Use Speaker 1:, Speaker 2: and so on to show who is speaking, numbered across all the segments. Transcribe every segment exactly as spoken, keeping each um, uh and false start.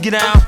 Speaker 1: it out.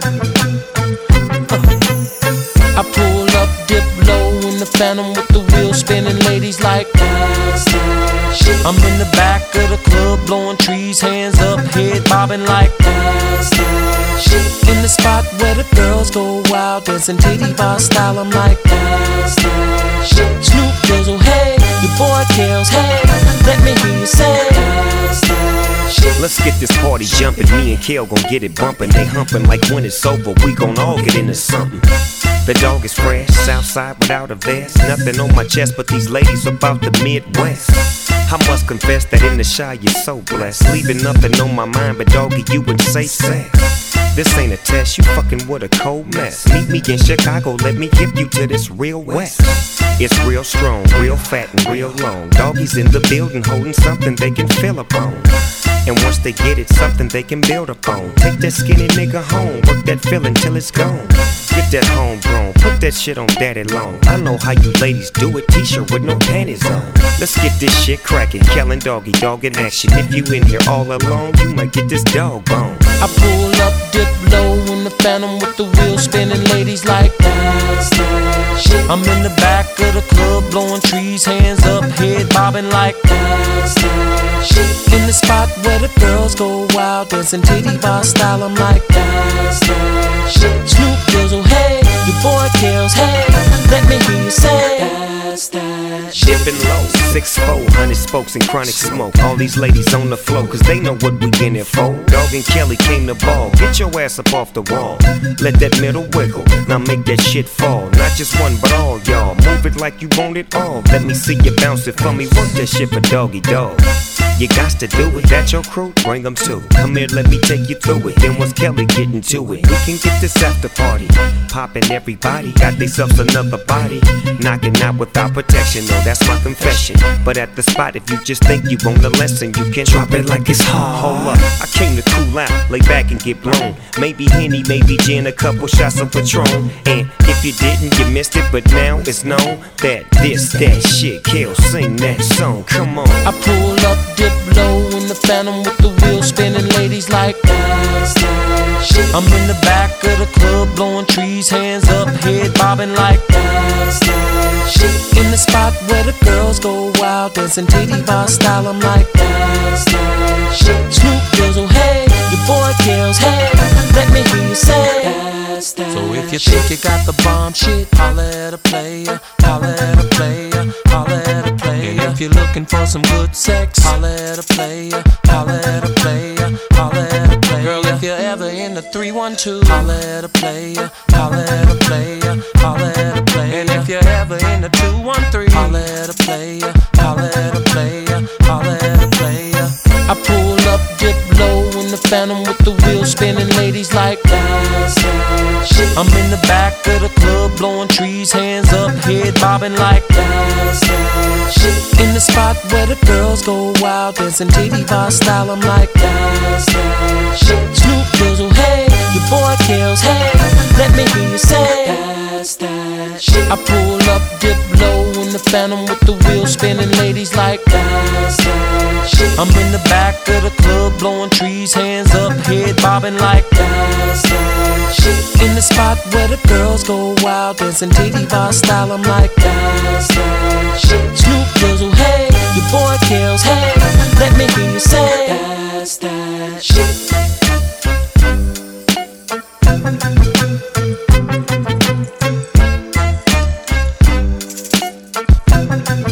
Speaker 1: I pull up, dip low in the Phantom with the wheels spinning, ladies like that's that shit. I'm in the back of the club blowing trees, hands up, head bobbing like that's that shit. In the spot where the girls go wild, dancing titty bar style, I'm like that's that shit. Snoop Dizzle, hey, your boy Kels, hey, let me hear you say that's that shit.
Speaker 2: Let's get this party jumping, me and Kel gon' get it bumping. They humping like when it's over, we gon' all get into something. The dog is fresh, Southside without a vest. Nothing on my chest but these ladies about the Midwest. I must confess that in the shy you're so blessed. Leaving nothing on my mind but doggy, you would say sex. This ain't a test, you fucking with a cold mess. Meet me in Chicago, let me hip you to this real West. It's real strong, real fat and real long. Doggies in the building holding something they can feel upon. And once they get it, something they can build upon. Take that skinny nigga home, work that feeling till it's gone. Get that homegrown, put that shit on daddy long. I know how you ladies do it, t-shirt with no panties on. Let's get this shit crackin', Kel and Doggy, dog in action. If you in here all alone, you might get this dog bone.
Speaker 1: I pull up, dip low in the Phantom with the wheels spinning, ladies like that's that shit. I'm in the back of the club blowing trees, hands up, head bobbing like that's that shit. In the spot where the girls go wild, dancing titty bar style, I'm like that's that shit. Snoop Dizzle, hey, your boy Kels, hey, let me hear you say that's that shit.
Speaker 2: Dipping low, six four, hundred spokes and chronic smoke. All these ladies on the floor, cause they know what we in it for. Dog and Kelly came to ball, get your ass up off the wall. Let that middle wiggle, now make that shit fall. Not just one, but all y'all, move it like you want it all. Let me see you bounce it for me, work that shit for Doggy Dog. You got to do it, that your crew, bring them too. Come here, let me take you through it. Then once Kelly getting to it, we can get this after party. Poppin' everybody, got themselves another body. Knocking out without protection, no, that's my confession. But at the spot, if you just think you want a lesson, you can drop it like it's hard. Hold up, I came to cool out, lay back and get blown. Maybe Henny, maybe gin, a couple shots of Patron. And if you didn't, you missed it, but now it's known that this, that shit, Kel, sing that song, come on.
Speaker 1: I pull up, dip low in the Phantom with the wheels spinning, ladies like that's that shit. I'm in the back of the club blowing trees, hands up, head bobbing like that's that shit. In the spot where the girls go wild, dancing titty bar style, I'm like that's that shit. Snoop Dizzle, hey, your boy Kels, hey, let me hear you say that's that. So if you think you got the bomb shit, holla at a player, holla at a player, holla at a player. And if you're looking for some good sex, holla at a player, holla at a player, holla at a player. Girl, if you're ever in the three one two, holla at a player, holla at a player, holla at a player. And if you're ever in the two one three, holla at a player, holla at a player, holla at a player. I pull up, dip low in the Phantom with the wheels spinning, ladies like that's that shit. I'm in the back of the club blowing trees, hands up, head bobbing like that's that shit. In the spot where the girls go wild, dancing titty bar style, I'm like that's that shit. Snoop Dizzle, hey, your boy Kels, hey, let me hear you say that's that shit. I pull up, dip low in the Phantom with the wheels spinning, ladies like that's that shit. I'm in the back of the club blowing trees, hands up, head bobbing like that's that shit. In the spot where the girls go wild, dancing titty bar style, I'm like that's that shit. Snoop Dizzle, hey, your boy Kels, hey, let me hear you say that's that shit.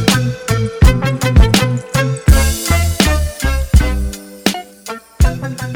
Speaker 1: Thank you.